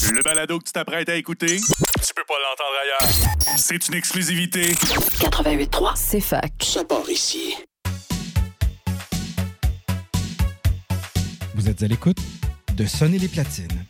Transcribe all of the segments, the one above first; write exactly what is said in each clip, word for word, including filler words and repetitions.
Le balado que tu t'apprêtes à écouter, tu peux pas l'entendre ailleurs. C'est une exclusivité. quatre-vingt-huit trois, c'est fac. Ça part ici. Vous êtes à l'écoute de Sonner les platines.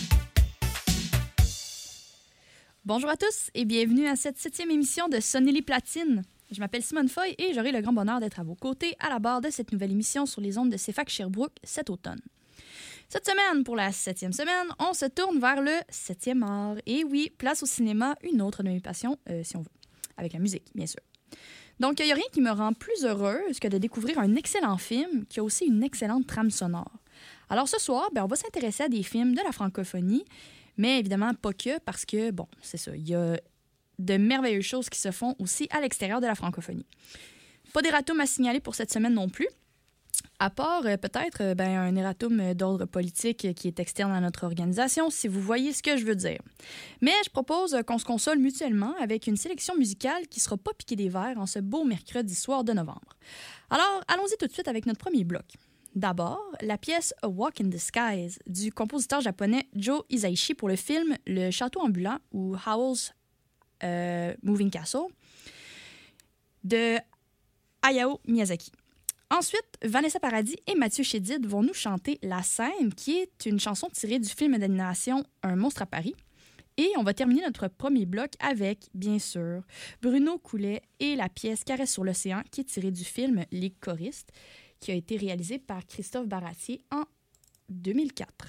Bonjour à tous et bienvenue à cette septième émission de Sonner les platines. Je m'appelle Simone Foy et j'aurai le grand bonheur d'être à vos côtés à la barre de cette nouvelle émission sur les ondes de C F A C Sherbrooke cet automne. Cette semaine, pour la septième semaine, on se tourne vers le septième art. Et oui, place au cinéma, une autre de mes passions, euh, si on veut, avec la musique, bien sûr. Donc, il n'y a rien qui me rend plus heureuse que de découvrir un excellent film qui a aussi une excellente trame sonore. Alors ce soir, ben, on va s'intéresser à des films de la francophonie, mais évidemment pas que, parce que, bon, c'est ça, il y a de merveilleuses choses qui se font aussi à l'extérieur de la francophonie. Pas d'erratum à signaler pour cette semaine non plus. À part euh, peut-être euh, ben, un erratum d'ordre politique euh, qui est externe à notre organisation, si vous voyez ce que je veux dire. Mais je propose euh, qu'on se console mutuellement avec une sélection musicale qui ne sera pas piquée des verres en ce beau mercredi soir de novembre. Alors, allons-y tout de suite avec notre premier bloc. D'abord, la pièce A Walk in the Skies du compositeur japonais Joe Hisaishi pour le film Le Château ambulant ou Howl's euh, Moving Castle de Hayao Miyazaki. Ensuite, Vanessa Paradis et Mathieu Chédid vont nous chanter La Scène, qui est une chanson tirée du film d'animation Un monstre à Paris. Et on va terminer notre premier bloc avec, bien sûr, Bruno Coulet et la pièce Caresse sur l'océan, qui est tirée du film Les choristes, qui a été réalisé par Christophe Baratier en deux mille quatre.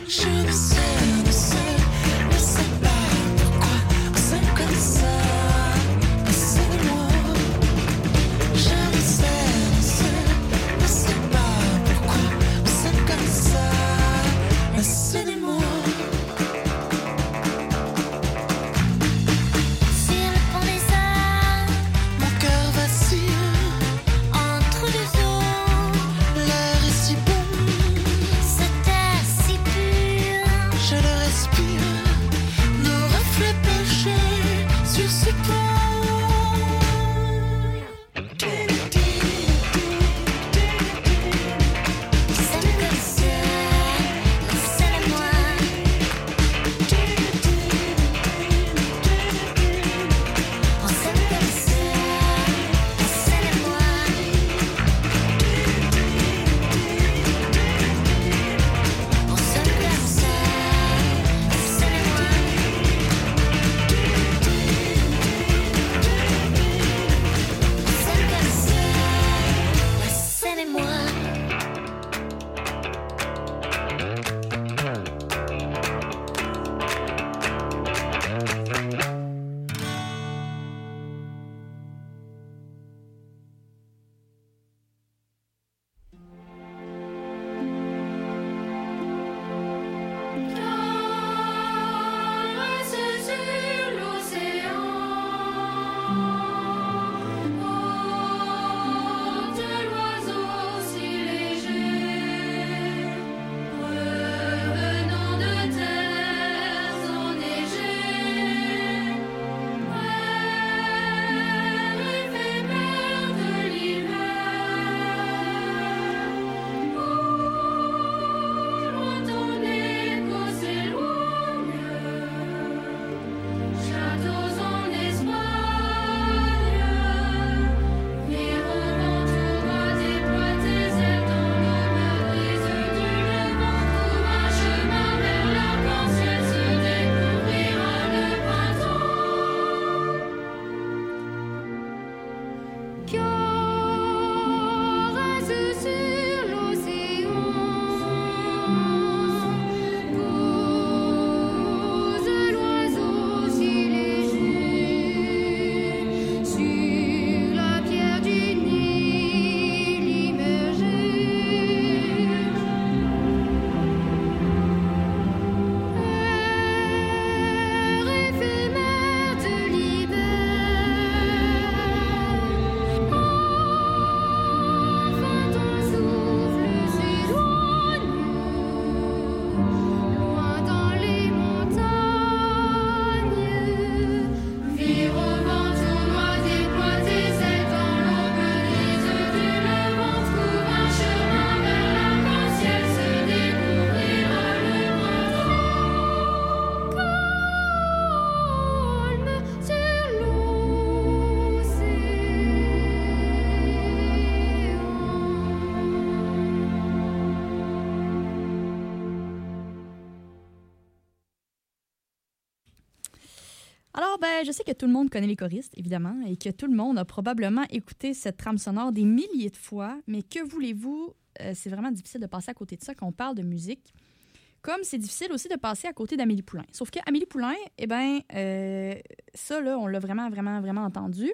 Alors, ben, je sais que tout le monde connaît les choristes, évidemment, et que tout le monde a probablement écouté cette trame sonore des milliers de fois, mais que voulez-vous, euh, c'est vraiment difficile de passer à côté de ça quand on parle de musique. Comme c'est difficile aussi de passer à côté d'Amélie Poulain. Sauf qu'Amélie Poulain, eh bien, euh, ça, là, on l'a vraiment, vraiment, vraiment entendu.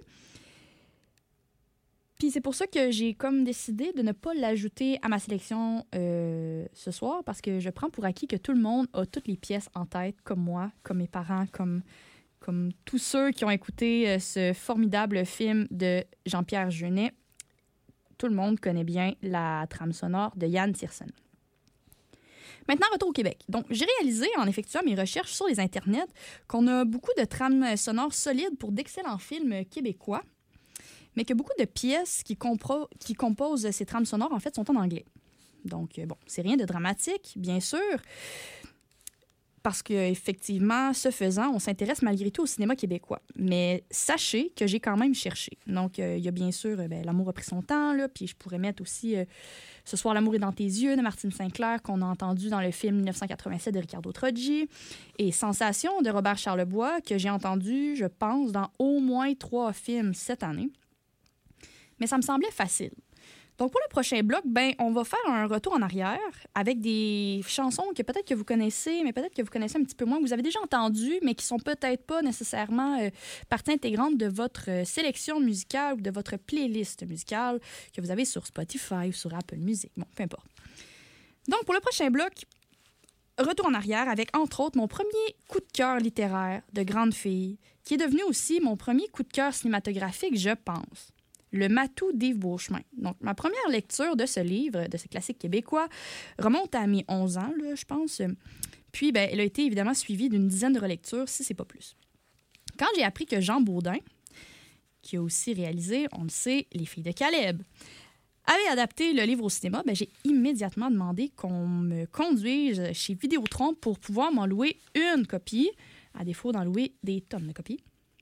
Puis c'est pour ça que j'ai comme décidé de ne pas l'ajouter à ma sélection euh, ce soir, parce que je prends pour acquis que tout le monde a toutes les pièces en tête, comme moi, comme mes parents, comme, comme tous ceux qui ont écouté euh, ce formidable film de Jean-Pierre Jeunet. Tout le monde connaît bien la trame sonore de Yann Tiersen. Maintenant, retour au Québec. Donc, j'ai réalisé, en effectuant mes recherches sur les internets, qu'on a beaucoup de trames sonores solides pour d'excellents films québécois, mais que beaucoup de pièces qui, compro- qui composent ces trames sonores, en fait, sont en anglais. Donc, bon, c'est rien de dramatique, bien sûr, parce qu'effectivement, ce faisant, on s'intéresse malgré tout au cinéma québécois. Mais sachez que j'ai quand même cherché. Donc, il euh, y a bien sûr euh, ben, L'amour a pris son temps, là, puis je pourrais mettre aussi euh, Ce soir, l'amour est dans tes yeux de Martine Sinclair, qu'on a entendu dans le film dix-neuf cent quatre-vingt-sept de Ricardo Troggi, et Sensation de Robert Charlebois, que j'ai entendu, je pense, dans au moins trois films cette année. Mais ça me semblait facile. Donc, pour le prochain bloc, ben, on va faire un retour en arrière avec des chansons que peut-être que vous connaissez, mais peut-être que vous connaissez un petit peu moins, que vous avez déjà entendues, mais qui sont peut-être pas nécessairement euh, partie intégrante de votre euh, sélection musicale ou de votre playlist musicale que vous avez sur Spotify ou sur Apple Music. Bon, peu importe. Donc, pour le prochain bloc, retour en arrière avec, entre autres, mon premier coup de cœur littéraire de grande fille, qui est devenu aussi mon premier coup de cœur cinématographique, je pense. Le Matou d'Yves Beauchemin. Donc, ma première lecture de ce livre, de ce classique québécois, remonte à mes onze ans, là, je pense. Puis, ben, elle a été évidemment suivie d'une dizaine de relectures, si c'est pas plus. Quand j'ai appris que Jean Baudin, qui a aussi réalisé, on le sait, Les Filles de Caleb, avait adapté le livre au cinéma, ben, j'ai immédiatement demandé qu'on me conduise chez Vidéotron pour pouvoir m'en louer une copie, à défaut d'en louer des tonnes de copies.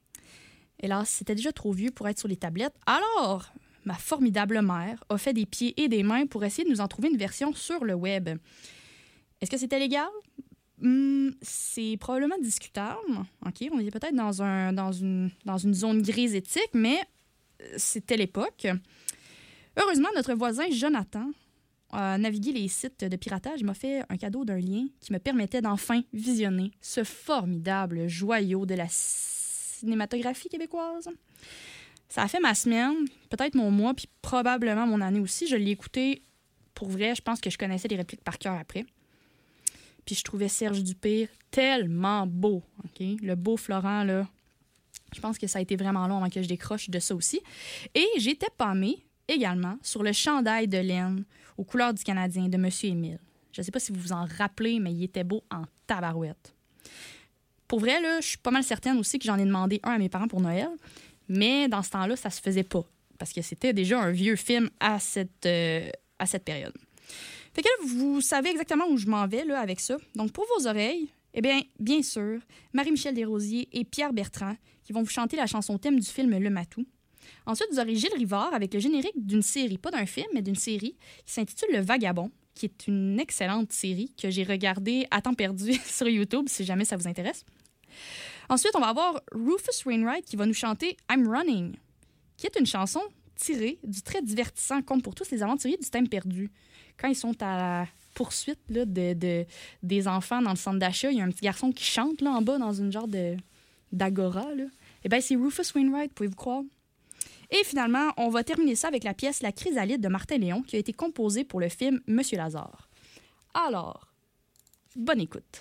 Hélas, c'était déjà trop vieux pour être sur les tablettes. Alors, ma formidable mère a fait des pieds et des mains pour essayer de nous en trouver une version sur le web. Est-ce que c'était légal? Hum, c'est probablement discutable. OK, on était peut-être dans, un, dans, une, dans une zone grise éthique, mais c'était l'époque. Heureusement, notre voisin Jonathan a navigué les sites de piratage et m'a fait un cadeau d'un lien qui me permettait d'enfin visionner ce formidable joyau de la cinématographie québécoise. Ça a fait ma semaine, peut-être mon mois, puis probablement mon année aussi. Je l'ai écouté pour vrai. Je pense que je connaissais les répliques par cœur après. Puis je trouvais Serge Dupire tellement beau. Okay? Le beau Florent, là. Je pense que ça a été vraiment long avant que je décroche de ça aussi. Et j'étais pâmée également sur le chandail de laine aux couleurs du Canadien de M. Émile. Je ne sais pas si vous vous en rappelez, mais il était beau en tabarouette. Pour vrai, là, je suis pas mal certaine aussi que j'en ai demandé un à mes parents pour Noël, mais dans ce temps-là, ça se faisait pas, parce que c'était déjà un vieux film à cette, euh, à cette période. Fait que là, vous savez exactement où je m'en vais là, avec ça. Donc, pour vos oreilles, eh bien, bien sûr, Marie-Michel Desrosiers et Pierre Bertrand qui vont vous chanter la chanson thème du film Le Matou. Ensuite, vous aurez Gilles Rivard avec le générique d'une série, pas d'un film, mais d'une série qui s'intitule Le Vagabond, qui est une excellente série que j'ai regardée à temps perdu sur YouTube, si jamais ça vous intéresse. Ensuite, on va avoir Rufus Wainwright qui va nous chanter I'm Running, qui est une chanson tirée du très divertissant Conte pour tous les aventuriers du temps perdu. Quand ils sont à la poursuite là, de, de, des enfants dans le centre d'achat, il y a un petit garçon qui chante là, en bas dans une genre de, d'agora. Là. Eh bien, c'est Rufus Wainwright, pouvez-vous croire? Et finalement, on va terminer ça avec la pièce La Chrysalide de Martin Léon qui a été composée pour le film Monsieur Lazare. Alors, bonne écoute.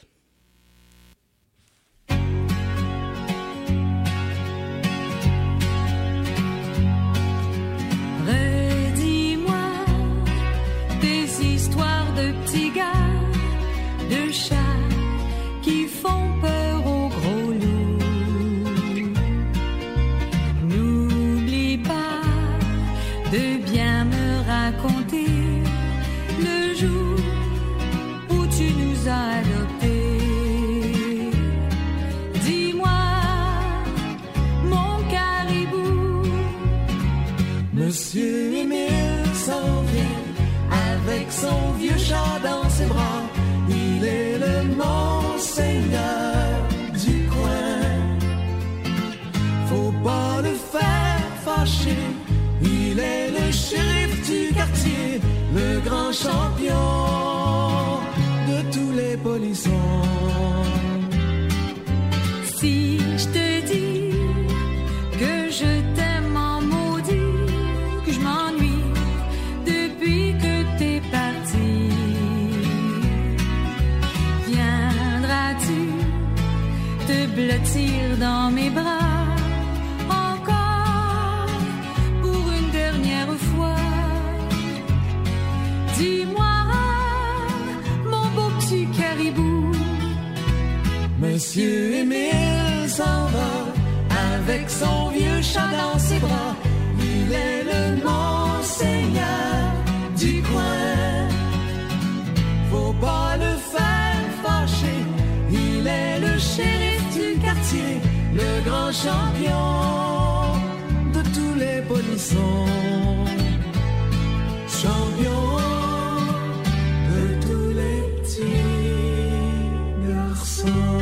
Redis-moi des histoires de petits gars, de chats qui font peur aux gros loups. N'oublie pas de bien me raconter le jour où tu nous as adoptés. Dis-moi, mon caribou, Monsieur Émile s'en vient avec son vieux chat dans ses bras. Il est le monseigneur du coin. Faut pas le faire fâcher. Il est le shérif du quartier, le grand champion de tous les polissons. si je te dis que je t'aime en maudit, que je m'ennuie depuis que t'es parti, viendras-tu te blottir dans mes bras? Dis-moi, mon beau petit caribou. Monsieur Émile s'en va avec son vieux chat dans ses bras. Il est le monseigneur du coin. Faut pas le faire fâcher. Il est le shérif du quartier, le grand champion de tous les polissons. Champion de tous les petits garçons.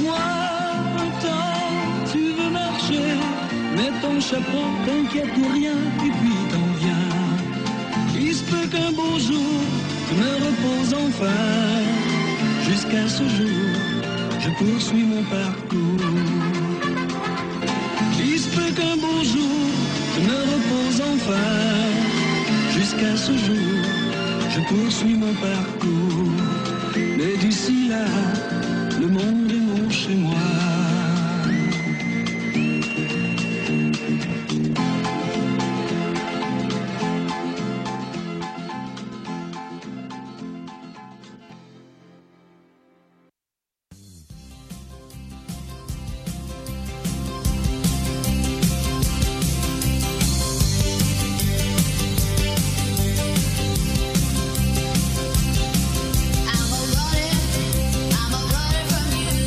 Laisse-moi un temps, tu veux marcher, mets ton chapeau, t'inquiète pour rien, et puis t'en viens. Il se peut qu'un beau jour, tu me reposes enfin. Jusqu'à ce jour, je poursuis mon parcours. Il se peut qu'un beau jour, je me repose enfin. Jusqu'à ce jour, je poursuis mon parcours. Mais d'ici là, le monde est mon chez moi. I'm a running, I'm a running from you.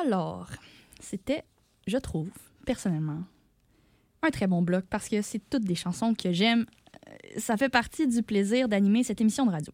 Alors, c'était, je trouve, personnellement, un très bon bloc parce que c'est toutes des chansons que j'aime. Ça fait partie du plaisir d'animer cette émission de radio.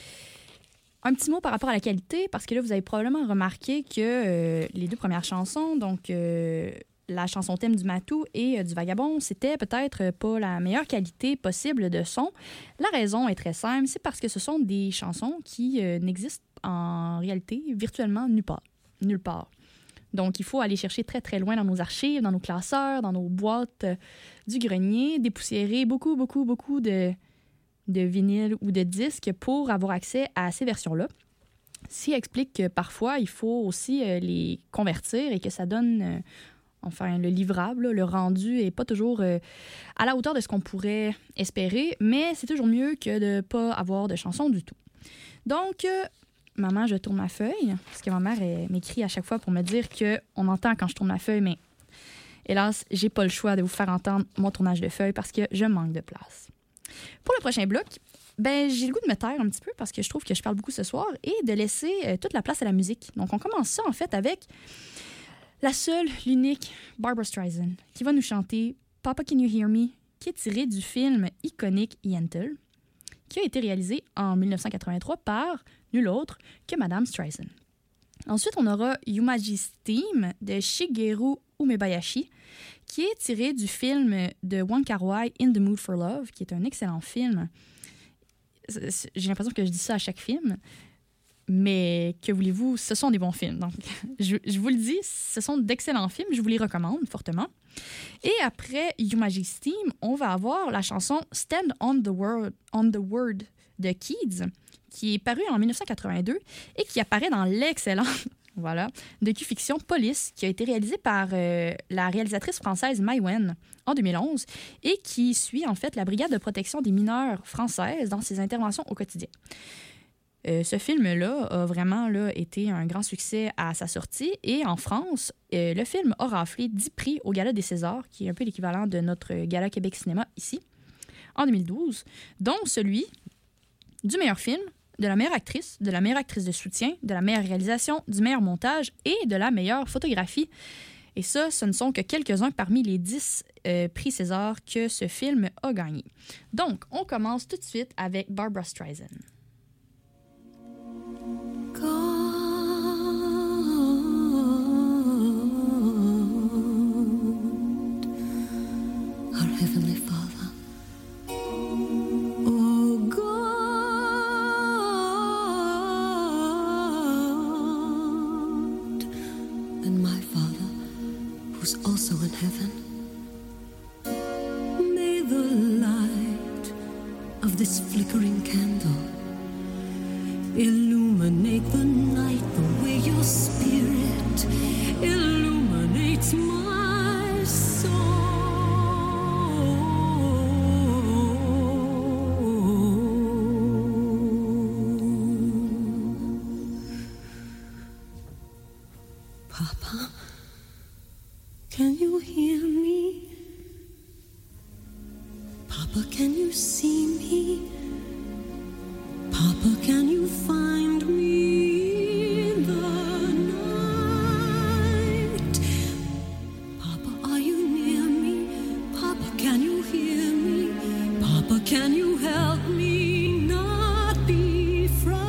Un petit mot par rapport à la qualité, parce que là, vous avez probablement remarqué que euh, les deux premières chansons, donc euh, la chanson thème du Matou et euh, du Vagabond, c'était peut-être pas la meilleure qualité possible de son. La raison est très simple, c'est parce que ce sont des chansons qui euh, n'existent en réalité virtuellement nulle part. Nulle part. Donc, il faut aller chercher très, très loin dans nos archives, dans nos classeurs, dans nos boîtes euh, du grenier, dépoussiérer beaucoup, beaucoup, beaucoup de... de vinyle ou de disques pour avoir accès à ces versions-là. Ce qui explique que parfois, il faut aussi euh, les convertir et que ça donne, euh, enfin, le livrable, là, le rendu n'est pas toujours euh, à la hauteur de ce qu'on pourrait espérer, mais c'est toujours mieux que de ne pas avoir de chansons du tout. Donc, euh, maman, je tourne ma feuille, parce que ma mère elle, m'écrit à chaque fois pour me dire qu'on entend quand je tourne ma feuille, mais hélas, j'ai pas le choix de vous faire entendre mon tournage de feuille parce que je manque de place. Pour le prochain bloc, ben, j'ai le goût de me taire un petit peu parce que je trouve que je parle beaucoup ce soir et de laisser euh, toute la place à la musique. Donc, on commence ça, en fait, avec la seule, l'unique Barbra Streisand qui va nous chanter « Papa, Can You Hear Me ?» qui est tiré du film iconique Yentl, qui a été réalisé en dix-neuf cent quatre-vingt-trois par nul autre que Madame Streisand. Ensuite, on aura Yumaji's Theme de Shigeru Umebayashi, qui est tiré du film de Wong Kar-wai, In the Mood for Love, qui est un excellent film. J'ai l'impression que je dis ça à chaque film, mais que voulez-vous, ce sont des bons films. Donc, je, je vous le dis, ce sont d'excellents films, je vous les recommande fortement. Et après Yumaji's Theme, on va avoir la chanson Stand on the Word, on the Word de Kids, qui est parue en dix-neuf cent quatre-vingt-deux et qui apparaît dans l'excellent voilà, docu-fiction Police, qui a été réalisée par euh, la réalisatrice française Mai Wen en deux mille onze et qui suit en fait la brigade de protection des mineurs française dans ses interventions au quotidien. Euh, ce film-là a vraiment là, été un grand succès à sa sortie et en France, euh, le film a raflé dix prix au Gala des Césars, qui est un peu l'équivalent de notre Gala Québec Cinéma ici, en deux mille douze, dont celui du meilleur film, de la meilleure actrice, de la meilleure actrice de soutien, de la meilleure réalisation, du meilleur montage et de la meilleure photographie. Et ça, ce ne sont que quelques-uns parmi les dix euh, prix César que ce film a gagné. Donc, on commence tout de suite avec Barbra Streisand. Our Heavenly Father. Also in heaven, may the light of this flickering candle illuminate the night the way your spirit illuminates my soul. Papa, can you hear me? Papa, can you see me? Papa, can you find me in the night? Papa, are you near me? Papa, can you hear me? Papa, can you help me not be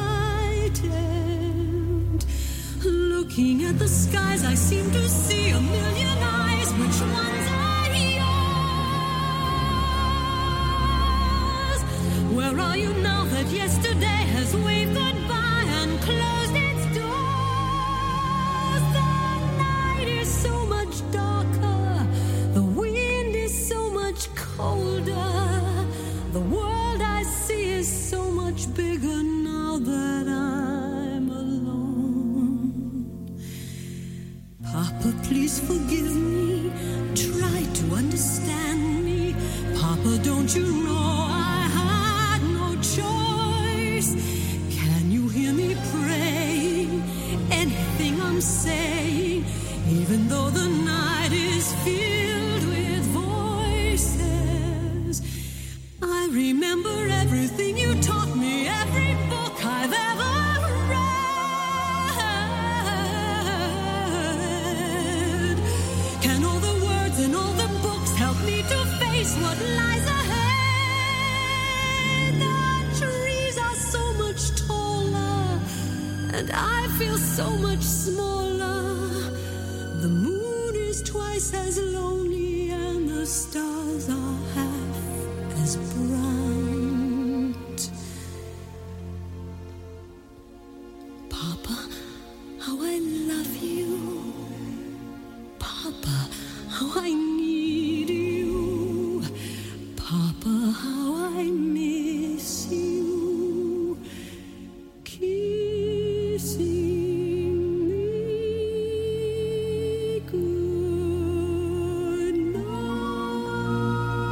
frightened? Looking at the skies, I seem to see a million eyes. Which ones are yours? Where are you now that yesterday has waved goodbye and closed its doors? The night is so much darker, the wind is so much colder, the world I see is so much bigger now that I'm alone. Papa, please forgive me, try to understand me. Papa, don't you know I had no choice? Can you hear me praying? Anything I'm saying, even though the night is filled with voices. I remember everything you taught me, every book I've ever read. and I feel so much smaller. The moon is twice as lonely, and the stars are half as bright. Papa, how I love you. Papa, how I need you. Papa, how I miss you. Kissing me good night.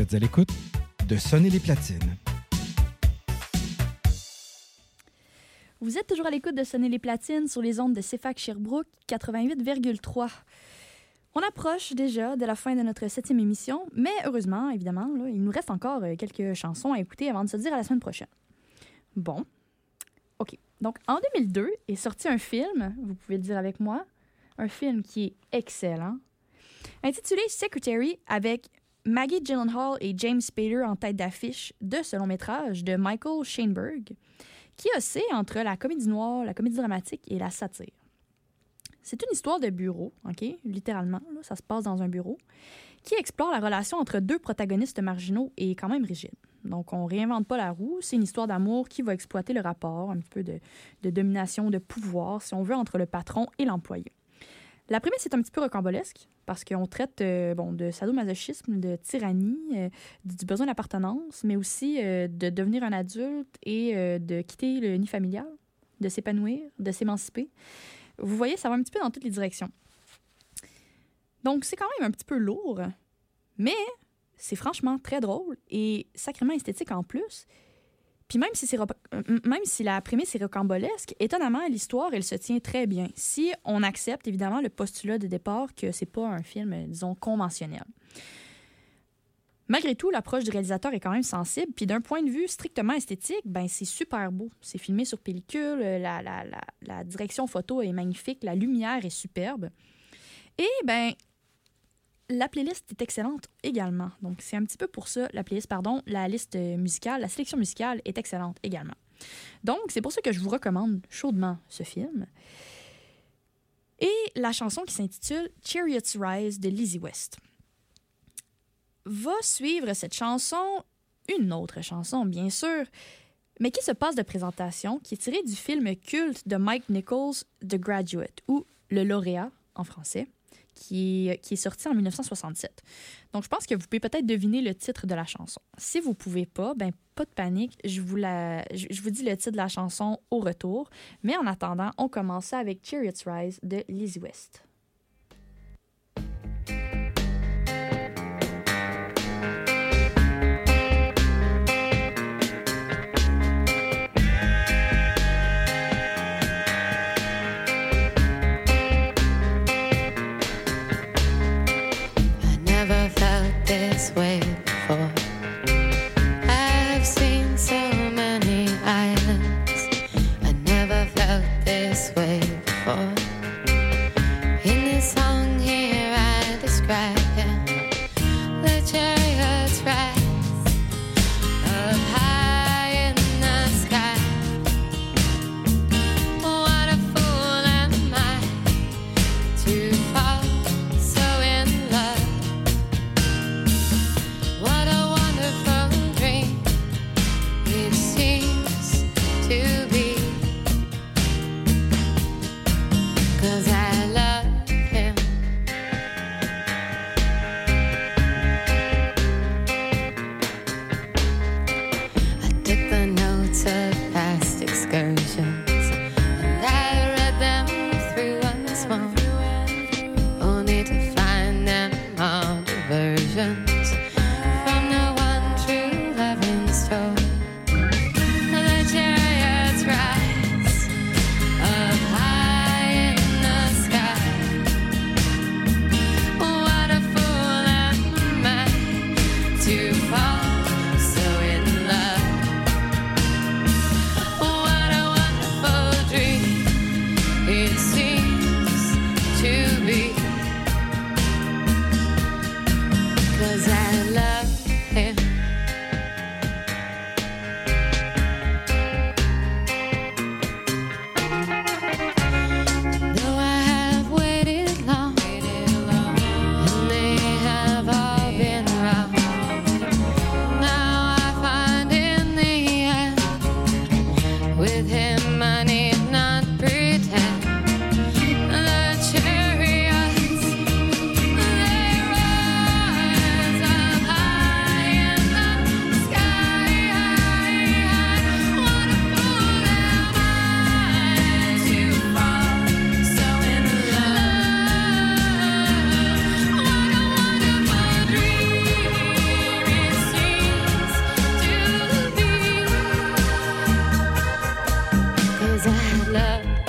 êtes à l'écoute de Sonner les platines. Vous êtes toujours à l'écoute de Sonner les platines sur les ondes de C F A C Sherbrooke quatre-vingt-huit virgule trois. On approche déjà de la fin de notre septième émission, mais heureusement, évidemment, là, il nous reste encore quelques chansons à écouter avant de se dire à la semaine prochaine. Bon, OK. Donc, en deux mille deux est sorti un film, vous pouvez le dire avec moi, un film qui est excellent, intitulé Secretary, avec Maggie Gyllenhaal et James Spader en tête d'affiche de ce long-métrage de Michael Sheinberg, qui oscille entre la comédie noire, la comédie dramatique et la satire. C'est une histoire de bureau, OK? Littéralement, là, ça se passe dans un bureau, qui explore la relation entre deux protagonistes marginaux et quand même rigides. Donc, on ne réinvente pas la roue, c'est une histoire d'amour qui va exploiter le rapport, un petit peu de, de domination, de pouvoir, si on veut, entre le patron et l'employé. La prémisse est un petit peu rocambolesque, parce qu'on traite euh, bon, de sadomasochisme, de tyrannie, euh, du besoin d'appartenance, mais aussi euh, de devenir un adulte et euh, de quitter le nid familial, de s'épanouir, de s'émanciper. Vous voyez, ça va un petit peu dans toutes les directions. Donc, c'est quand même un petit peu lourd, mais c'est franchement très drôle et sacrément esthétique en plus. Puis même si, c'est ro- même si la prémisse est rocambolesque, étonnamment, l'histoire, elle se tient très bien. Si on accepte, évidemment, le postulat de départ que c'est pas un film, disons, conventionnel. Malgré tout, l'approche du réalisateur est quand même sensible. Puis d'un point de vue strictement esthétique, ben c'est super beau. C'est filmé sur pellicule, la, la, la, la direction photo est magnifique, la lumière est superbe. Et ben la playlist est excellente également. Donc c'est un petit peu pour ça, la playlist, pardon, la liste musicale, la sélection musicale est excellente également. Donc c'est pour ça que je vous recommande chaudement ce film. Et la chanson qui s'intitule Chariots Rise de Lizzie West. Va suivre cette chanson, une autre chanson, bien sûr, mais qui se passe de présentation, qui est tirée du film culte de Mike Nichols, The Graduate, ou Le Lauréat en français, qui est, qui est sorti en dix-neuf cent soixante-sept. Donc, je pense que vous pouvez peut-être deviner le titre de la chanson. Si vous ne pouvez pas, ben pas de panique, je vous, la, je, je vous dis le titre de la chanson au retour. Mais en attendant, on commence avec Chariots Rise de Lizzie West. This way before. I've seen so many islands. I never felt this way before. In this song here I describe him. The chariots rise up high in the sky. What a fool am I to fall so in love. What a wonderful dream it seems to be, 'cause I love him. I took the notes of past excursions and I read them through once more, only to find them all diversions. 'cause I love him.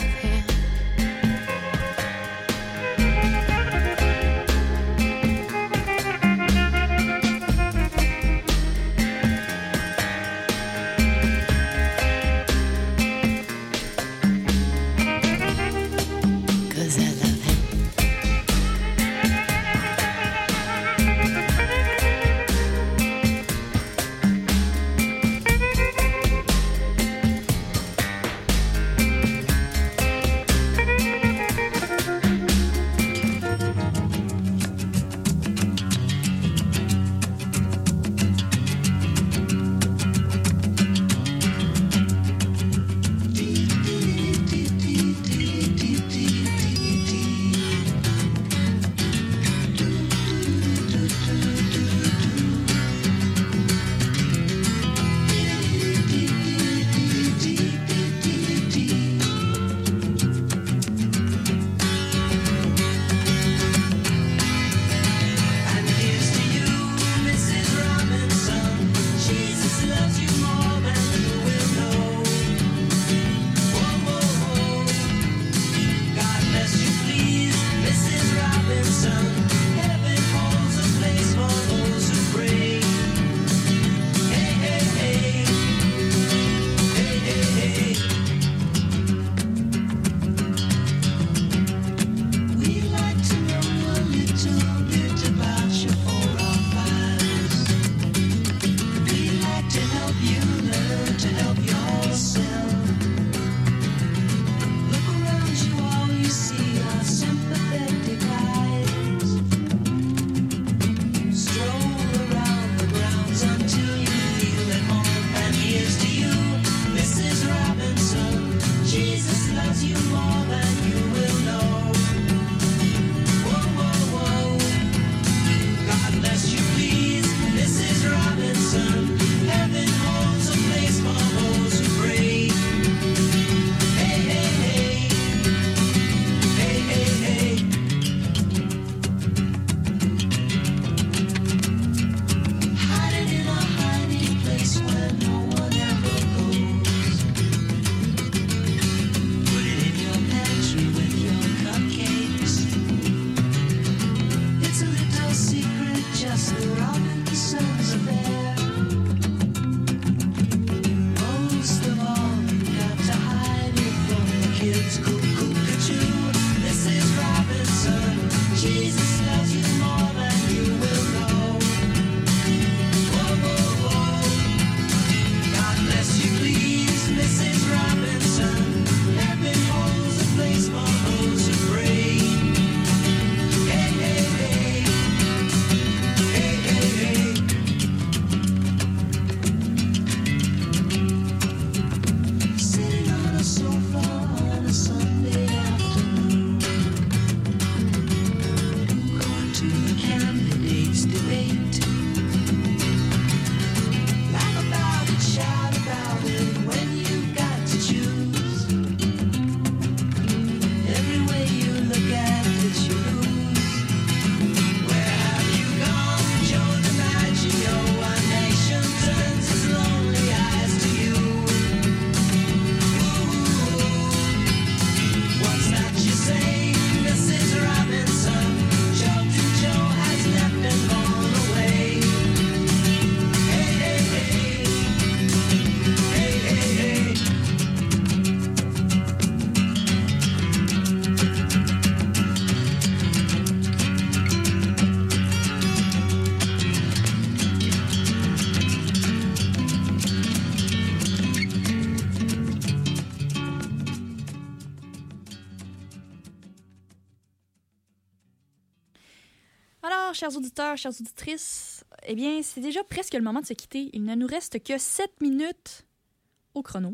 Alors, chers auditeurs, chères auditrices, eh bien, c'est déjà presque le moment de se quitter. Il ne nous reste que sept minutes au chrono.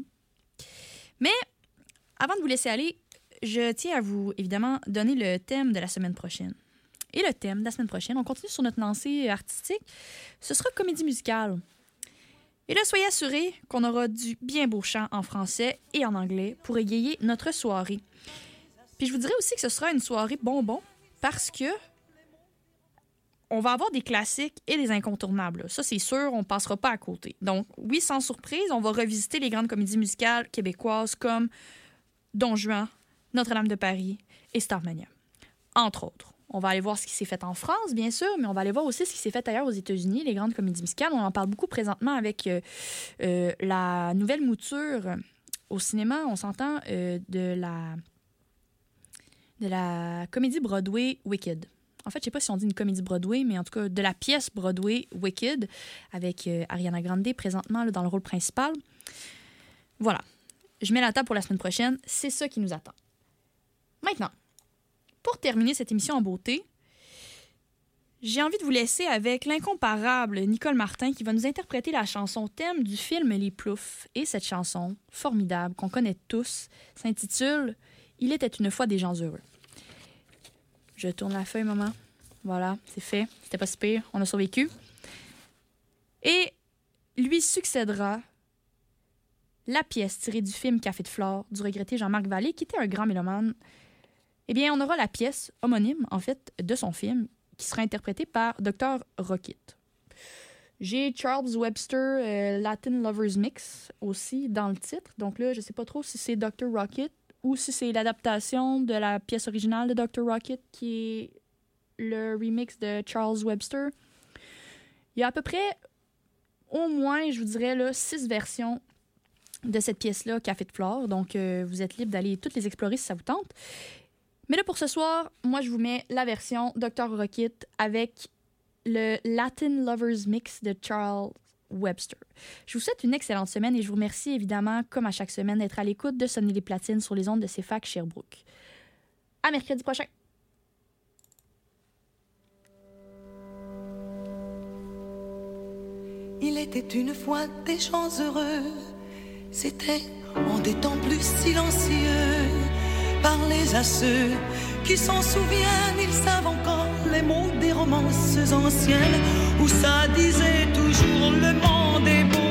Mais, avant de vous laisser aller, je tiens à vous, évidemment, donner le thème de la semaine prochaine. Et le thème de la semaine prochaine, on continue sur notre lancée artistique, ce sera comédie musicale. Et là, soyez assurés qu'on aura du bien beau chant en français et en anglais pour égayer notre soirée. Puis je vous dirais aussi que ce sera une soirée bonbon parce que on va avoir des classiques et des incontournables. Ça, c'est sûr, on ne passera pas à côté. Donc, oui, sans surprise, on va revisiter les grandes comédies musicales québécoises comme Don Juan, Notre-Dame de Paris et Starmania, entre autres. On va aller voir ce qui s'est fait en France, bien sûr, mais on va aller voir aussi ce qui s'est fait ailleurs aux États-Unis, les grandes comédies musicales. On en parle beaucoup présentement avec euh, euh, la nouvelle mouture au cinéma, on s'entend, euh, de la de la comédie Broadway Wicked. En fait, je ne sais pas si on dit une comédie Broadway, mais en tout cas de la pièce Broadway Wicked avec euh, Ariana Grande présentement là, dans le rôle principal. Voilà. Je mets la table pour la semaine prochaine. C'est ça qui nous attend. Maintenant, pour terminer cette émission en beauté, j'ai envie de vous laisser avec l'incomparable Nicole Martin qui va nous interpréter la chanson thème du film Les Ploufs. Et cette chanson formidable qu'on connaît tous s'intitule « Il était une fois des gens heureux ». Je tourne la feuille, maman. Voilà, c'est fait. C'était pas si pire. On a survécu. Et lui succédera la pièce tirée du film Café de Flore du regretté Jean-Marc Vallée, qui était un grand mélomane. Eh bien, on aura la pièce homonyme, en fait, de son film, qui sera interprétée par docteur Rocket. J'ai Charles Webster euh, Latin Lovers Mix aussi dans le titre. Donc là, je sais pas trop si c'est docteur Rocket ou si c'est l'adaptation de la pièce originale de docteur Rocket qui est le remix de Charles Webster. Il y a à peu près, au moins, je vous dirais, là, six versions de cette pièce-là, Café de Flore. Donc, euh, vous êtes libre d'aller toutes les explorer si ça vous tente. Mais là, pour ce soir, moi, je vous mets la version docteur Rocket avec le Latin Lovers Mix de Charles Webster. Je vous souhaite une excellente semaine et je vous remercie évidemment, comme à chaque semaine, d'être à l'écoute de Sonner les platines sur les ondes de C F A C Sherbrooke. À mercredi prochain! Il était une fois des gens heureux, c'était en des temps plus silencieux. Parlez à ceux qui s'en souviennent, ils savent encore les mots des romances anciennes où ça disait toujours le monde est beau.